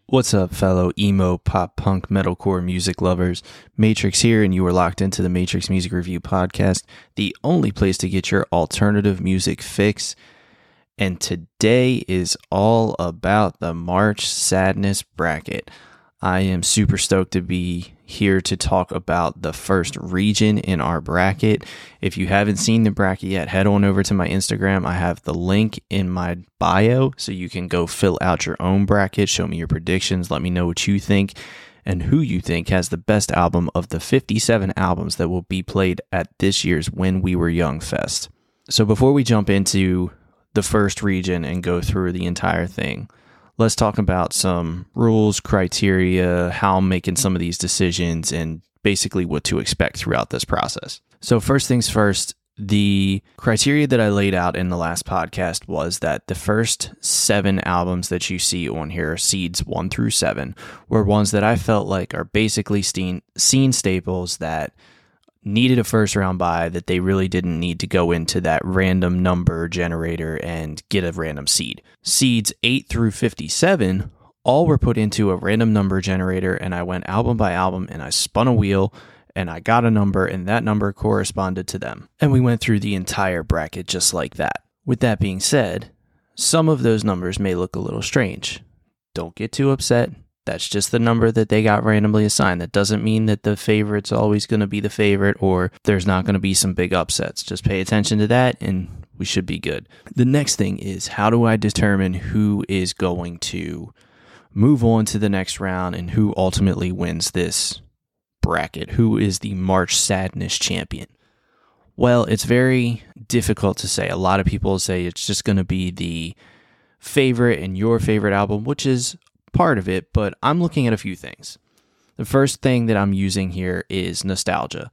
What's up, fellow emo, pop, punk, metalcore music lovers? Matrix here, and you are locked into the Matrix Music Review Podcast, the only place to get your alternative music fix. And today is all about the March Sadness bracket. I am super stoked to be here to talk about the first region in our bracket. If you haven't seen the bracket yet, head on over to my Instagram. I have the link in my bio so you can go fill out your own bracket, show me your predictions, let me know what you think and who you think has the best album of the 57 albums that will be played at this year's When We Were Young Fest. So before we jump into the first region and go through the entire thing, let's talk about some rules, criteria, how I'm making some of these decisions, and basically what to expect throughout this process. So first things first, the criteria that I laid out in the last podcast was that the first 7 albums that you see on here, seeds 1 through 7, were ones that I felt like are basically scene staples that needed a first round bye, that they really didn't need to go into that random number generator and get a random seed. Seeds 8 through 57 all were put into a random number generator, and I went album by album and I spun a wheel and I got a number, and that number corresponded to them. And we went through the entire bracket just like that. With that being said, some of those numbers may look a little strange. Don't get too upset. That's just the number that they got randomly assigned. That doesn't mean that the favorite's always going to be the favorite or there's not going to be some big upsets. Just pay attention to that and we should be good. The next thing is, how do I determine who is going to move on to the next round and who ultimately wins this bracket? Who is the March Sadness champion? Well, it's very difficult to say. A lot of people say it's just going to be the favorite and your favorite album, which is part of it, but I'm looking at a few things. The first thing that I'm using here is nostalgia.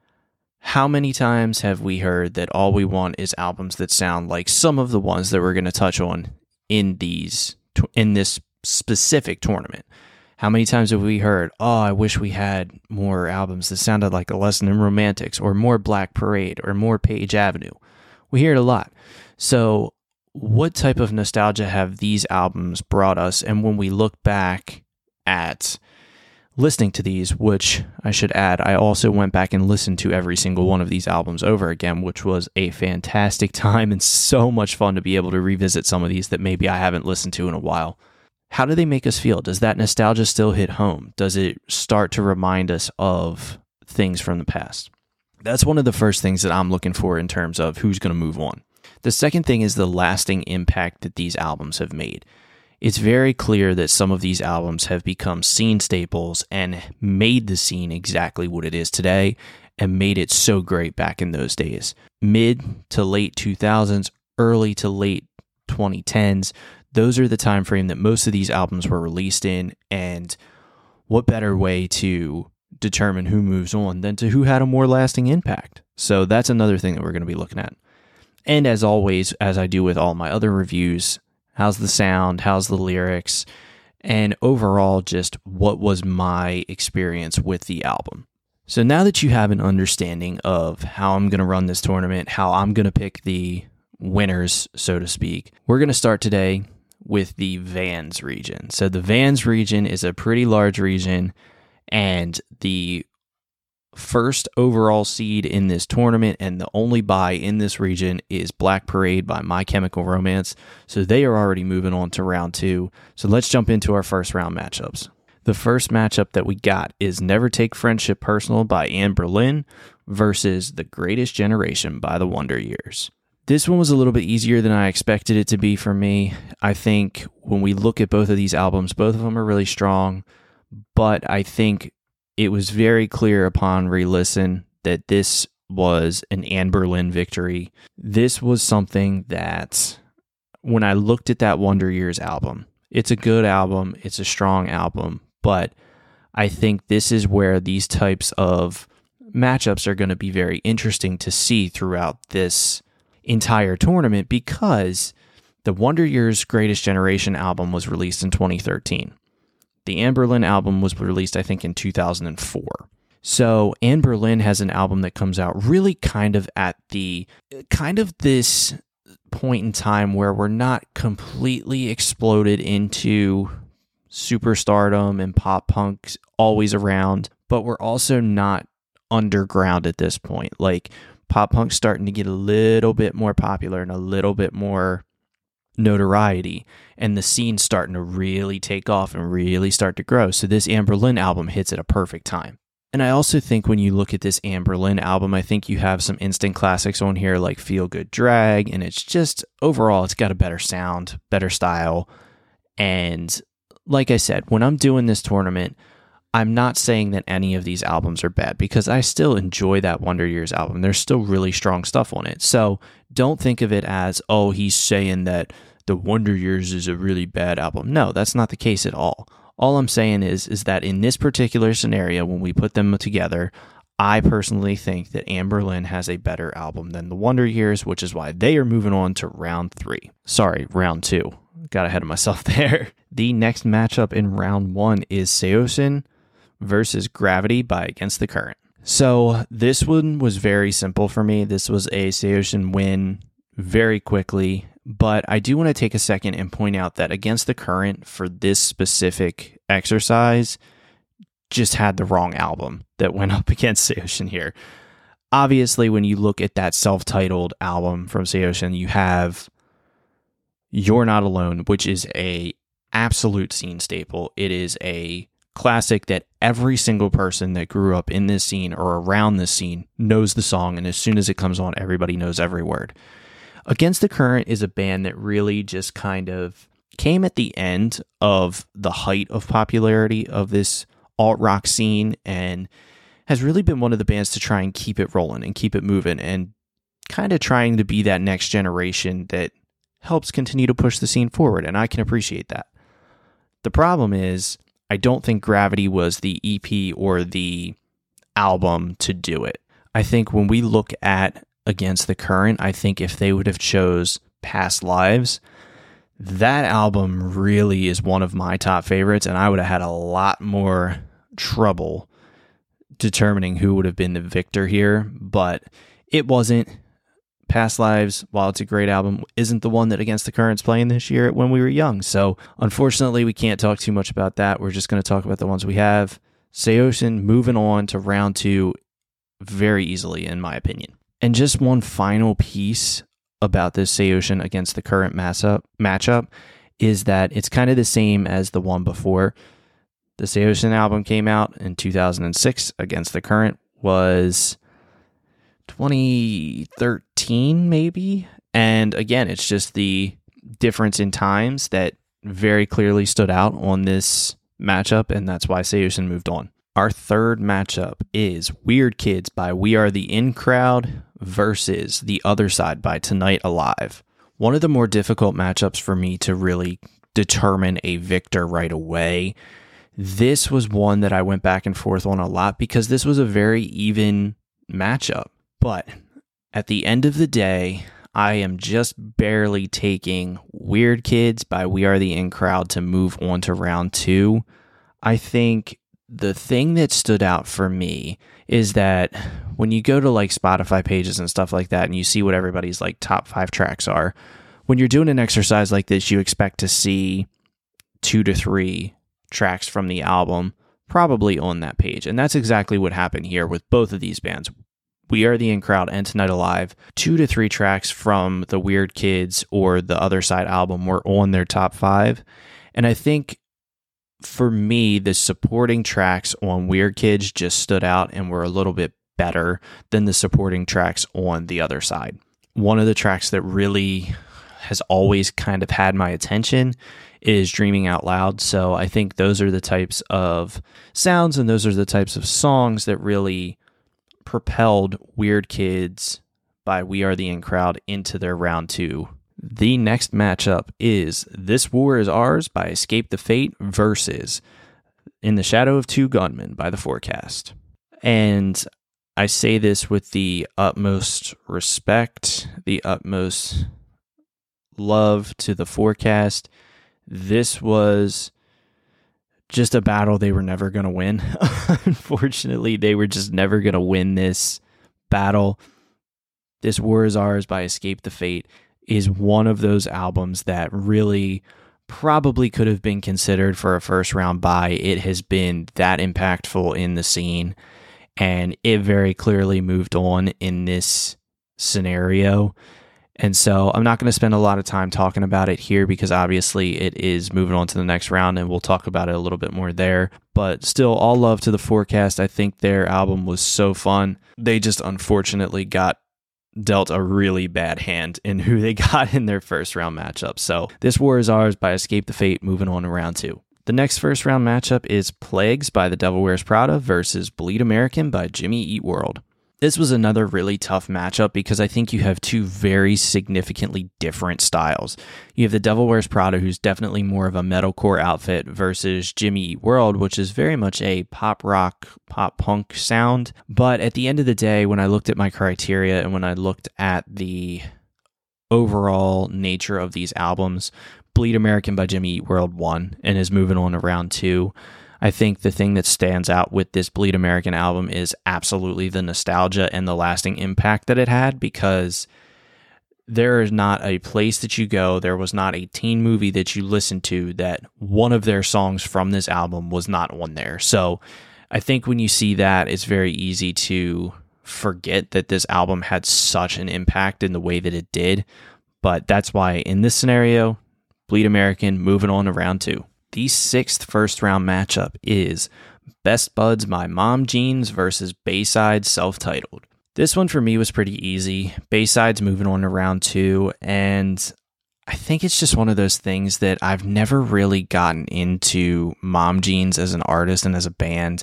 How many times have we heard that all we want is albums that sound like some of the ones that we're going to touch on in this specific tournament? How many times have we heard, oh, I wish we had more albums that sounded like A Lesson in Romantics, or more Black Parade, or more Page Avenue? We hear it a lot. So what type of nostalgia have these albums brought us? And when we look back at listening to these, which I should add, I also went back and listened to every single one of these albums over again, which was a fantastic time and so much fun to be able to revisit some of these that maybe I haven't listened to in a while. How do they make us feel? Does that nostalgia still hit home? Does it start to remind us of things from the past? That's one of the first things that I'm looking for in terms of who's going to move on. The second thing is the lasting impact that these albums have made. It's very clear that some of these albums have become scene staples and made the scene exactly what it is today and made it so great back in those days. Mid to late 2000s, early to late 2010s, those are the time frame that most of these albums were released in, and what better way to determine who moves on than to who had a more lasting impact? So that's another thing that we're going to be looking at. And as always, as I do with all my other reviews, how's the sound, how's the lyrics, and overall just what was my experience with the album. So now that you have an understanding of how I'm going to run this tournament, how I'm going to pick the winners, so to speak, we're going to start today with the Vans region. So the Vans region is a pretty large region, and the first overall seed in this tournament and the only bye in this region is Black Parade by My Chemical Romance. So they are already moving on to round 2. So let's jump into our first round matchups. The first matchup that we got is Never Take Friendship Personal by Anberlin versus The Greatest Generation by The Wonder Years. This one was a little bit easier than I expected it to be for me. I think when we look at both of these albums, both of them are really strong, but I think it was very clear upon re-listen that this was an Anberlin victory. This was something that, when I looked at that Wonder Years album, it's a good album, it's a strong album, but I think this is where these types of matchups are going to be very interesting to see throughout this entire tournament, because the Wonder Years Greatest Generation album was released in 2013. The Anberlin album was released, I think, in 2004. So Anberlin has an album that comes out really kind of at this point in time where we're not completely exploded into superstardom and pop punk always around, but we're also not underground at this point. Like, pop punk's starting to get a little bit more popular and a little bit more notoriety, and the scene's starting to really take off and really start to grow. So this Anberlin album hits at a perfect time. And I also think when you look at this Anberlin album, I think you have some instant classics on here like Feel Good Drag, and it's just, overall, it's got a better sound, better style. And like I said, when I'm doing this tournament, I'm not saying that any of these albums are bad, because I still enjoy that Wonder Years album. There's still really strong stuff on it. So don't think of it as, oh, he's saying that the Wonder Years is a really bad album. No, that's not the case at all. All I'm saying is that in this particular scenario, when we put them together, I personally think that Anberlin has a better album than the Wonder Years, which is why they are moving on to round 3. Sorry, round 2. Got ahead of myself there. The next matchup in round 1 is Seosin versus Gravity by Against the Current. So this one was very simple for me. This was a Seosin win very quickly, but I do want to take a second and point out that Against the Current for this specific exercise just had the wrong album that went up against Seosin here. Obviously, when you look at that self-titled album from Seosin, you have You're Not Alone, which is a absolute scene staple. It is a classic that every single person that grew up in this scene or around this scene knows the song, and as soon as it comes on, everybody knows every word. Against the Current is a band that really just kind of came at the end of the height of popularity of this alt-rock scene, and has really been one of the bands to try and keep it rolling and keep it moving, and kind of trying to be that next generation that helps continue to push the scene forward, and I can appreciate that. The problem is, I don't think Gravity was the EP or the album to do it. I think when we look at Against the Current, I think if they would have chose Past Lives, that album really is one of my top favorites, and I would have had a lot more trouble determining who would have been the victor here, but it wasn't. Past Lives, while it's a great album, isn't the one that Against the Current's playing this year when we were young. So unfortunately, we can't talk too much about that. We're just going to talk about the ones we have. Seosin moving on to round 2 very easily, in my opinion. And just one final piece about this Seosin Against the Current matchup is that it's kind of the same as the one before. The Seosin album came out in 2006. Against the Current was 2013 maybe, and again, it's just the difference in times that very clearly stood out on this matchup, and that's why Seosin moved on. Our third matchup is Weird Kids by We Are the In Crowd versus The Other Side by Tonight Alive. One of the more difficult matchups for me to really determine a victor right away. This was one that I went back and forth on a lot because this was a very even matchup. But at the end of the day, I am just barely taking Weird Kids by We Are the In Crowd to move on to round 2. I think the thing that stood out for me is that when you go to like Spotify pages and stuff like that, and you see what everybody's like top 5 tracks are, when you're doing an exercise like this, you expect to see 2 to 3 tracks from the album probably on that page. And that's exactly what happened here with both of these bands. We Are the In Crowd and Tonight Alive, 2 to 3 tracks from the Weird Kids or the Other Side album were on their top 5. And I think for me, the supporting tracks on Weird Kids just stood out and were a little bit better than the supporting tracks on the Other Side. One of the tracks that really has always kind of had my attention is Dreaming Out Loud. So I think those are the types of sounds and those are the types of songs that really propelled Weird Kids by We Are the In Crowd into their round 2. The next matchup is This War Is Ours by Escape the Fate versus In the Shadow of Two Gunmen by The Forecast. And I say this with the utmost respect, the utmost love to The Forecast. This was just a battle they were never going to win. Unfortunately, they were just never going to win this battle. This War Is Ours by Escape the Fate is one of those albums that really probably could have been considered for a first round bye. It has been that impactful in the scene, and it very clearly moved on in this scenario. And so I'm not going to spend a lot of time talking about it here because obviously it is moving on to the next round and we'll talk about it a little bit more there. But still, all love to the Forecast. I think their album was so fun. They just unfortunately got dealt a really bad hand in who they got in their first round matchup. So This War Is Ours by Escape the Fate, moving on to round 2. The next first round matchup is Plagues by The Devil Wears Prada versus Bleed American by Jimmy Eat World. This was another really tough matchup because I think you have two very significantly different styles. You have The Devil Wears Prada, who's definitely more of a metalcore outfit, versus Jimmy Eat World, which is very much a pop rock, pop punk sound. But at the end of the day, when I looked at my criteria and when I looked at the overall nature of these albums, Bleed American by Jimmy Eat World won and is moving on to round 2. I think the thing that stands out with this Bleed American album is absolutely the nostalgia and the lasting impact that it had, because there is not a place that you go, there was not a teen movie that you listened to that one of their songs from this album was not on there. So I think when you see that, it's very easy to forget that this album had such an impact in the way that it did. But that's why in this scenario, Bleed American moving on to round 2. The sixth first round matchup is Best Buds by Mom Jeans versus Bayside Self-Titled. This one for me was pretty easy. Bayside's moving on to round 2, and I think it's just one of those things that I've never really gotten into Mom Jeans as an artist and as a band.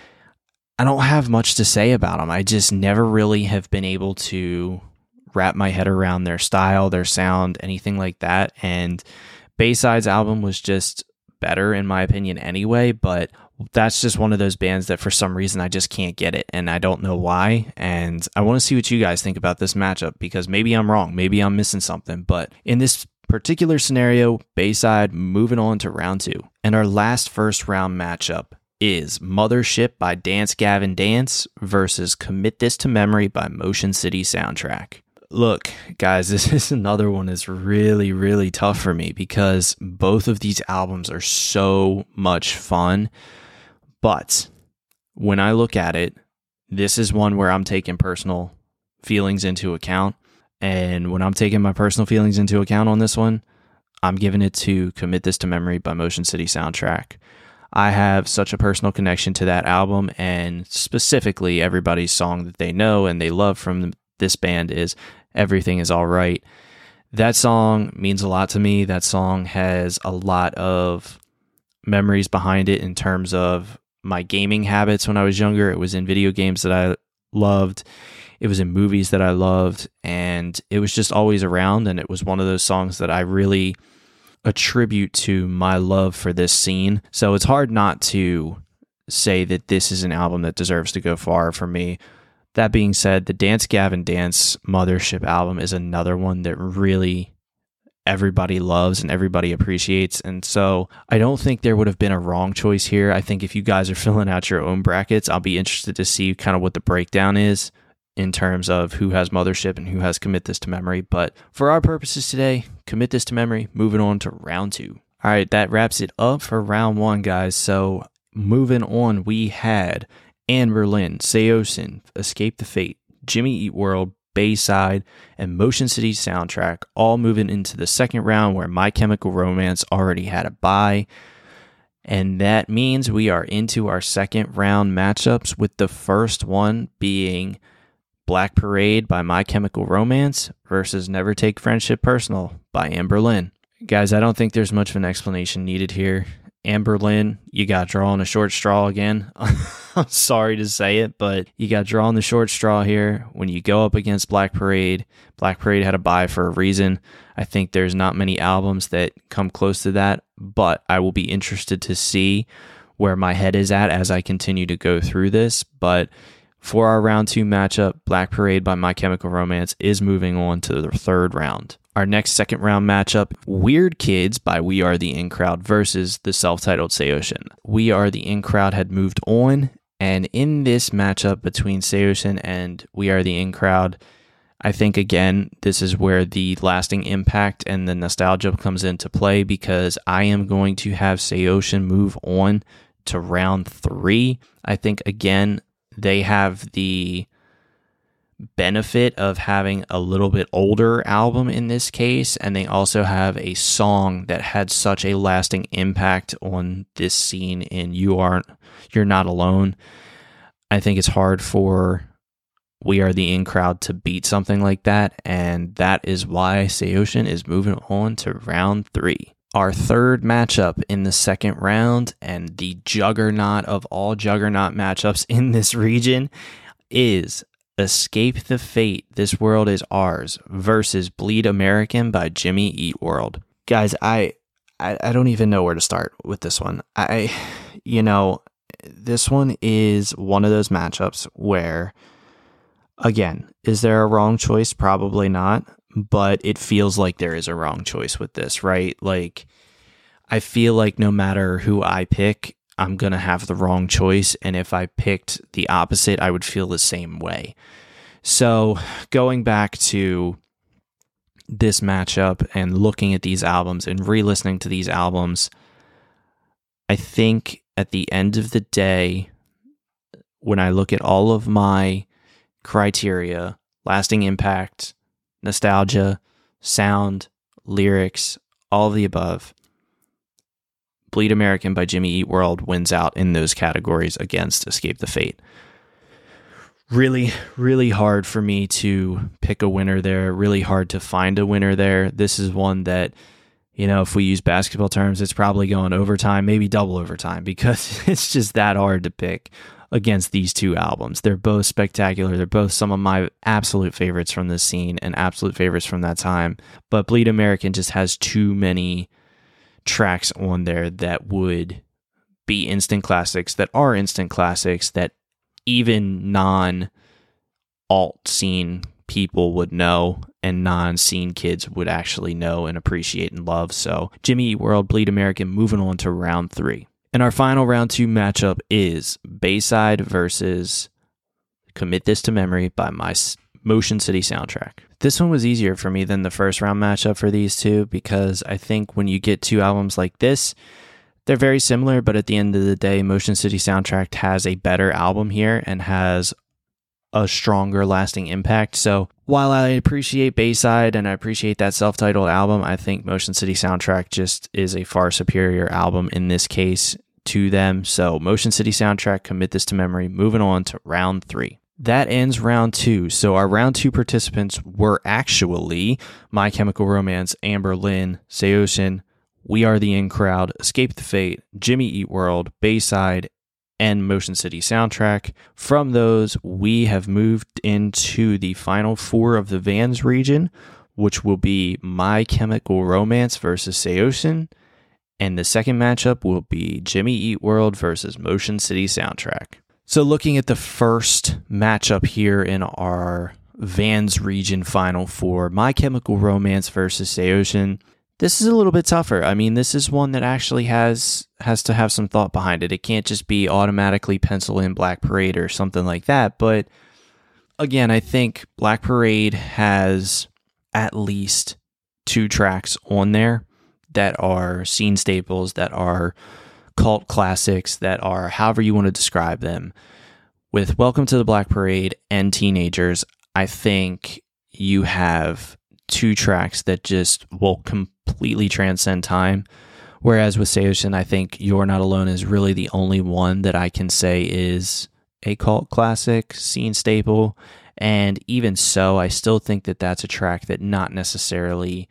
I don't have much to say about them. I just never really have been able to wrap my head around their style, their sound, anything like that. And Bayside's album was just better in my opinion anyway, but that's just one of those bands that for some reason I just can't get it, and I don't know why. And I want to see what you guys think about this matchup, because maybe I'm wrong, maybe I'm missing something. But in this particular scenario, Bayside moving on to round 2. And our last first round matchup is Mothership by Dance Gavin Dance versus Commit This to Memory by Motion City Soundtrack. Look, guys, this is another one that's really, really tough for me because both of these albums are so much fun. But when I look at it, this is one where I'm taking personal feelings into account. And when I'm taking my personal feelings into account on this one, I'm giving it to Commit This to Memory by Motion City Soundtrack. I have such a personal connection to that album, and specifically everybody's song that they know and they love from this band is Everything Is All Right. That song means a lot to me. That song has a lot of memories behind it in terms of my gaming habits when I was younger. It was in video games that I loved. It was in movies that I loved, and it was just always around, and it was one of those songs that I really attribute to my love for this scene. So it's hard not to say that this is an album that deserves to go far for me. That being said, the Dance Gavin Dance Mothership album is another one that really everybody loves and everybody appreciates. And so I don't think there would have been a wrong choice here. I think if you guys are filling out your own brackets, I'll be interested to see kind of what the breakdown is in terms of who has Mothership and who has Commit This to Memory. But for our purposes today, Commit This to Memory, moving on to round 2. All right, that wraps it up for round 1, guys. So moving on, we had Anne Berlin, Seosin, Escape the Fate, Jimmy Eat World, Bayside, and Motion City Soundtrack, all moving into the second round where My Chemical Romance already had a bye. And that means we are into our second round matchups, with the first one being Black Parade by My Chemical Romance versus Never Take Friendship Personal by Anne Berlin. Guys, I don't think there's much of an explanation needed here. Anne Berlin, you got drawn a short straw again. I'm sorry to say it, but you got drawn the short straw here. When you go up against Black Parade had a bye for a reason. I think there's not many albums that come close to that, but I will be interested to see where my head is at as I continue to go through this. But for our round 2 matchup, Black Parade by My Chemical Romance is moving on to the third round. Our next second round matchup, Weird Kids by We Are the In Crowd versus the self-titled Seosin. We Are the In Crowd had moved on, and in this matchup between Seosin and We Are the In Crowd, I think, again, this is where the lasting impact and the nostalgia comes into play, because I am going to have Saosin move on to round 3. I think, again, they have the benefit of having a little bit older album in this case, and they also have a song that had such a lasting impact on this scene in You're Not Alone. I think it's hard for We Are the In Crowd to beat something like that, and that is why Saosin is moving on to round 3. Our third matchup in the second round, and the juggernaut of all juggernaut matchups in this region, is Escape the Fate, This World Is Ours versus Bleed American by Jimmy Eat World. Guys, I don't even know where to start with this one. This one is one of those matchups where, again, is there a wrong choice? Probably not, but it feels like there is a wrong choice with this, right? Like, I feel like no matter who I pick, I'm going to have the wrong choice, and if I picked the opposite, I would feel the same way. So, going back to this matchup and looking at these albums and re-listening to these albums, I think at the end of the day, when I look at all of my criteria, lasting impact, nostalgia, sound, lyrics, all of the above, Bleed American by Jimmy Eat World wins out in those categories against Escape the Fate. Really, really hard for me to pick a winner there. Really hard to find a winner there. This is one that, if we use basketball terms, it's probably going overtime, maybe double overtime, because it's just that hard to pick against these two albums. They're both spectacular. They're both some of my absolute favorites from this scene and absolute favorites from that time. But Bleed American just has too many tracks on there that would be instant classics, that are instant classics, that even non-alt scene people would know and non-scene kids would actually know and appreciate and love. So Jimmy Eat World, Bleed American, moving on to round 3. And our final round 2 matchup is Bayside versus Commit This to Memory by my Motion City Soundtrack. This one was easier for me than the first round matchup for these two, because I think when you get two albums like this, they're very similar, but at the end of the day, Motion City Soundtrack has a better album here and has a stronger lasting impact. So while I appreciate Bayside and I appreciate that self-titled album, I think Motion City Soundtrack just is a far superior album in this case to them. So Motion City Soundtrack, Commit This to Memory, moving on to round 3. That ends round 2. So our round 2 participants were actually My Chemical Romance, Amber Lynn, Saosin, We Are the In Crowd, Escape the Fate, Jimmy Eat World, Bayside, and Motion City Soundtrack. From those, we have moved into the final 4 of the Vans region, which will be My Chemical Romance versus Saosin, and the second matchup will be Jimmy Eat World versus Motion City Soundtrack. So looking at the first matchup here in our Vans region final 4, My Chemical Romance versus Saosin, this is a little bit tougher. I mean, this is one that actually has to have some thought behind it. It can't just be automatically pencil in Black Parade or something like that. But again, I think Black Parade has at least 2 tracks on there that are scene staples, that are cult classics, that are however you want to describe them. With Welcome to the Black Parade and Teenagers, I think you have 2 tracks that just will completely transcend time. Whereas with Saosin, I think You're Not Alone is really the only one that I can say is a cult classic, scene staple. And even so, I still think that that's a track that not necessarily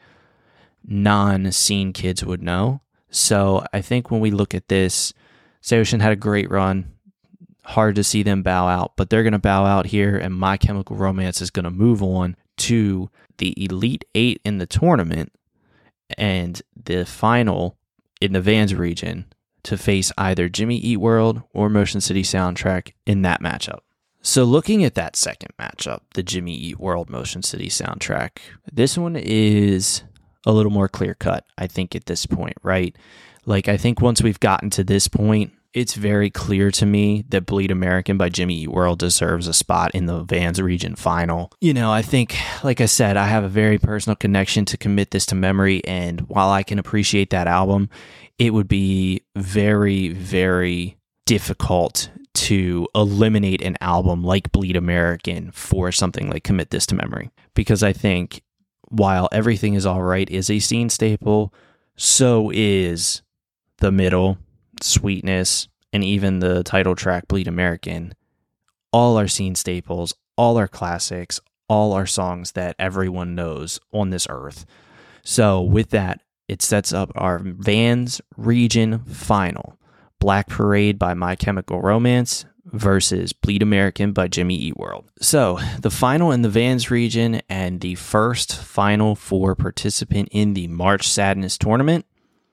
non-scene kids would know. So I think when we look at this, Saosin had a great run. Hard to see them bow out, but they're going to bow out here, and My Chemical Romance is going to move on to the Elite 8 in the tournament and the final in the Vans region to face either Jimmy Eat World or Motion City Soundtrack in that matchup. So looking at that second matchup, the Jimmy Eat World Motion City Soundtrack, this one is a little more clear cut, I think, at this point, right? Like, I think once we've gotten to this point, it's very clear to me that Bleed American by Jimmy Eat World deserves a spot in the Vans region final. You know, I think, like I said, I have a very personal connection to Commit This to Memory, and while I can appreciate that album, it would be very, very difficult to eliminate an album like Bleed American for something like Commit This to Memory. Because I think while Everything Is Alright is a scene staple, so is The Middle, Sweetness, and even the title track Bleed American. All are scene staples, all are classics, all are songs that everyone knows on this earth. So with that, it sets up our Vans region final. Black Parade by My Chemical Romance versus Bleed American by Jimmy Eat World. So the final in the Vans region and the first Final Four participant in the March Sadness tournament,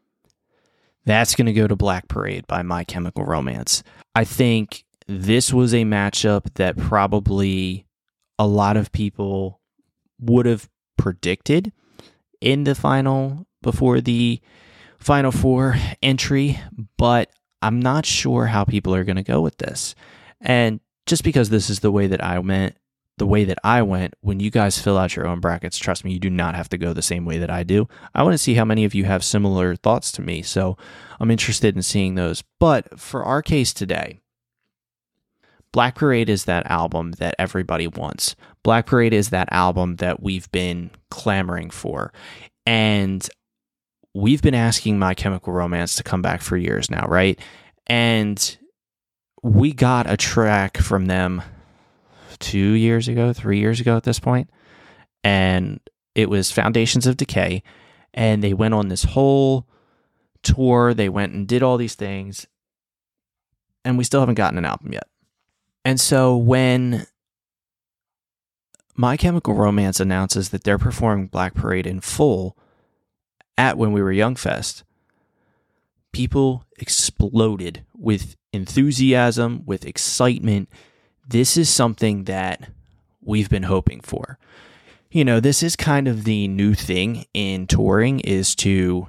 that's going to go to Black Parade by My Chemical Romance. I think this was a matchup that probably a lot of people would have predicted in the final before the Final Four entry, but I'm not sure how people are going to go with this. And just because this is the way that I went, when you guys fill out your own brackets, trust me, you do not have to go the same way that I do. I want to see how many of you have similar thoughts to me, so I'm interested in seeing those. But for our case today, Black Parade is that album that everybody wants. Black Parade is that album that we've been clamoring for. And we've been asking My Chemical Romance to come back for years now, right? And we got a track from them 3 years ago at this point, and it was Foundations of Decay, and they went on this whole tour. They went and did all these things, and we still haven't gotten an album yet. And so when My Chemical Romance announces that they're performing Black Parade in full at When We Were Young Fest, people exploded with enthusiasm, with excitement. This is something that we've been hoping for. You know, this is kind of the new thing in touring, is to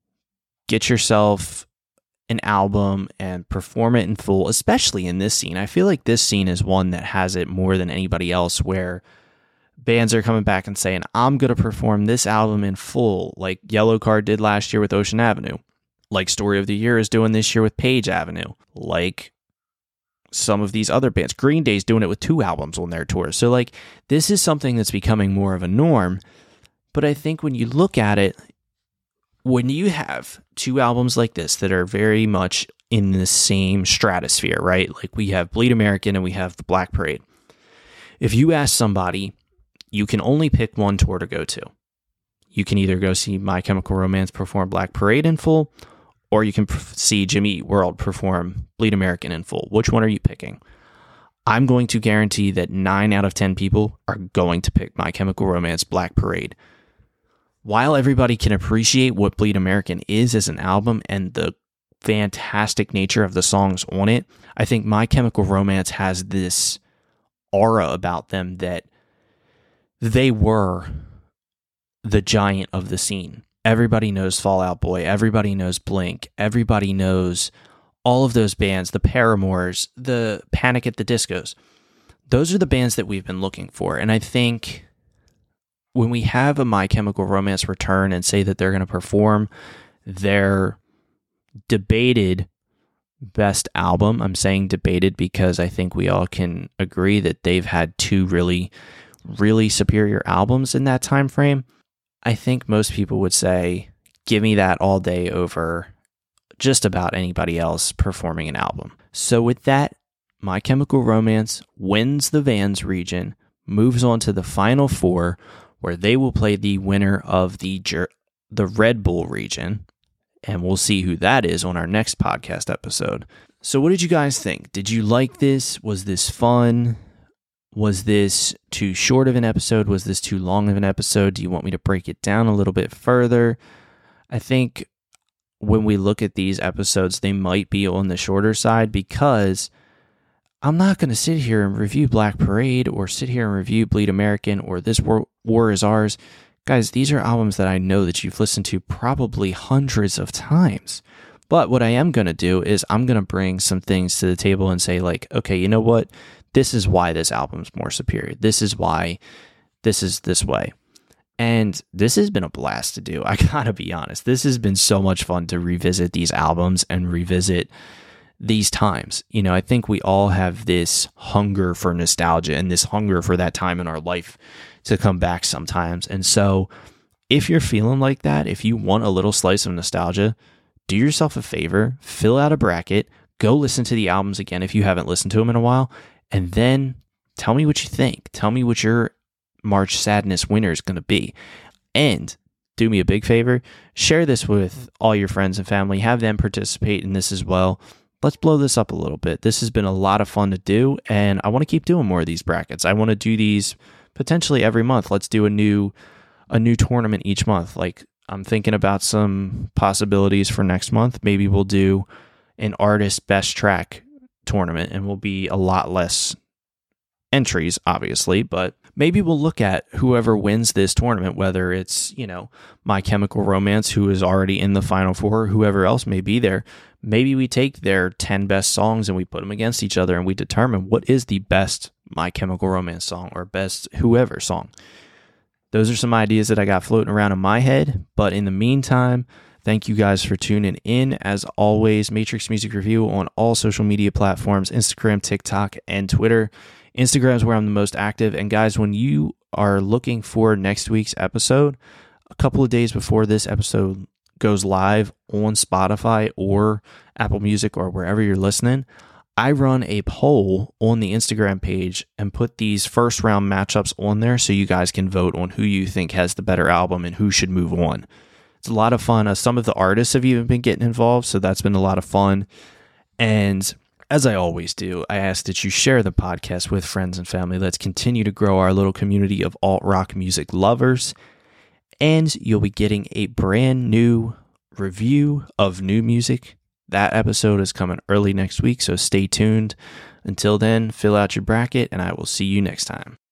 get yourself an album and perform it in full, especially in this scene. I feel like this scene is one that has it more than anybody else, where bands are coming back and saying, I'm going to perform this album in full, like Yellowcard did last year with Ocean Avenue, like Story of the Year is doing this year with Page Avenue, like some of these other bands. Green Day's doing it with 2 albums on their tour. So like, this is something that's becoming more of a norm. But I think when you look at it, when you have 2 albums like this that are very much in the same stratosphere, right? Like we have Bleed American and we have the Black Parade. If you ask somebody, you can only pick one tour to go to. You can either go see My Chemical Romance perform Black Parade in full, or you can see Jimmy Eat World perform Bleed American in full. Which one are you picking? I'm going to guarantee that 9 out of 10 people are going to pick My Chemical Romance Black Parade. While everybody can appreciate what Bleed American is as an album and the fantastic nature of the songs on it, I think My Chemical Romance has this aura about them that they were the giant of the scene. Everybody knows Fall Out Boy. Everybody knows Blink. Everybody knows all of those bands, the Paramours, the Panic at the Discos. Those are the bands that we've been looking for. And I think when we have a My Chemical Romance return and say that they're going to perform their debated best album, I'm saying debated because I think we all can agree that they've had 2 really, really superior albums in that time frame. I think most people would say, give me that all day over just about anybody else performing an album. So with that, My Chemical Romance wins the Vans region, moves on to the Final Four, where they will play the winner of the Red Bull region, and we'll see who that is on our next podcast episode. So what did you guys think? Did you like this? Was this fun? Was this too short of an episode? Was this too long of an episode? Do you want me to break it down a little bit further? I think when we look at these episodes, they might be on the shorter side because I'm not going to sit here and review Black Parade or sit here and review Bleed American or This War Is Ours. Guys, these are albums that I know that you've listened to probably hundreds of times. But what I am going to do is I'm going to bring some things to the table and say, like, okay, you know what? This is why this album's more superior. This is why this is this way. And this has been a blast to do. I gotta be honest. This has been so much fun to revisit these albums and revisit these times. You know, I think we all have this hunger for nostalgia and this hunger for that time in our life to come back sometimes. And so if you're feeling like that, if you want a little slice of nostalgia, do yourself a favor, fill out a bracket, go listen to the albums again if you haven't listened to them in a while, and then tell me what you think. Tell me what your March Sadness winner is going to be. And do me a big favor, share this with all your friends and family, have them participate in this as well. Let's blow this up a little bit. This has been a lot of fun to do, and I want to keep doing more of these brackets. I want to do these potentially every month. Let's do a new tournament each month. Like, I'm thinking about some possibilities for next month. Maybe we'll do an artist best track tournament, and we'll be a lot less entries, obviously, but maybe we'll look at whoever wins this tournament, whether it's, you know, My Chemical Romance, who is already in the Final Four, whoever else may be there. Maybe we take their 10 best songs and we put them against each other and we determine what is the best My Chemical Romance song or best whoever song. Those are some ideas that I got floating around in my head, but in the meantime, thank you guys for tuning in. As always, Matrix Music Review on all social media platforms, Instagram, TikTok, and Twitter. Instagram is where I'm the most active. And guys, when you are looking for next week's episode, a couple of days before this episode goes live on Spotify or Apple Music or wherever you're listening, I run a poll on the Instagram page and put these first round matchups on there so you guys can vote on who you think has the better album and who should move on. It's a lot of fun. Some of the artists have even been getting involved, so that's been a lot of fun. And as I always do, I ask that you share the podcast with friends and family. Let's continue to grow our little community of alt-rock music lovers. And you'll be getting a brand new review of new music. That episode is coming early next week, so stay tuned. Until then, fill out your bracket, and I will see you next time.